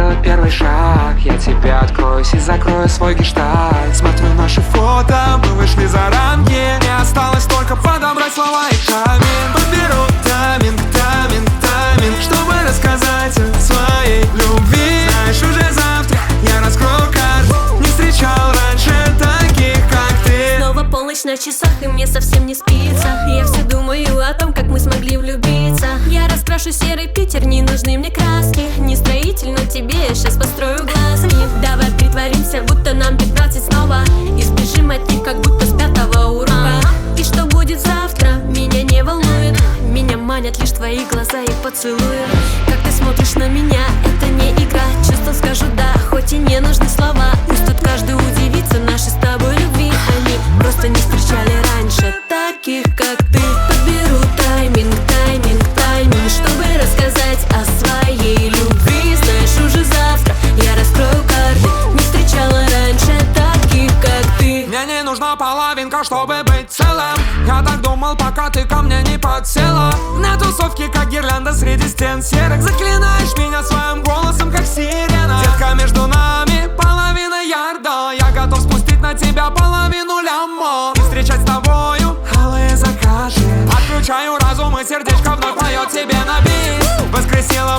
сделать первый шаг. Я тебя откроюсь и закрою свой гештальт. Смотрю наши фото, мы вышли за рамки. Не осталось только подобрать слова и камень. Подберу тайминг, тайминг, тайминг, чтобы рассказать о своей любви. Знаешь, уже завтра я раскрою карты. Не встречал раньше таких, как ты. Снова полночь на часах, и мне совсем не спится. Я все думаю о том, как мы смогли влюбиться. Я раскрашу серый Питер, не нужны мне краски. Не строитель, но тебе я сейчас построю глазки. Давай притворимся, будто нам 15 снова, и сбежим от них, как будто с 5-го урока. И что будет завтра, меня не волнует. Меня манят лишь твои глаза и поцелуи. Как ты смотришь на меня, это не игра. Чувства скажу да, хоть и не нужны слова. Пусть тут каждый удивится нашей с тобой любви. Они просто не встречали раньше таких, как ты. Подберу тайминг, тайминг, тайминг, чтобы рассказать о своей любви. Знаешь, уже завтра я раскрою карты. Не встречала раньше таких, как ты. Мне не нужна половинка, чтобы быть целым. Я так думал, пока ты ко мне не подсела. На тусовке, как гирлянда среди стен серых. Заклинаешь меня своим голосом, как сирена. Детка, между нами половина ярда. Я готов спустить на тебя половину лямо. И встречать с тобою алые закаты. Отключаю разум, и сердечко вновь поет тебе на бис. Воскресила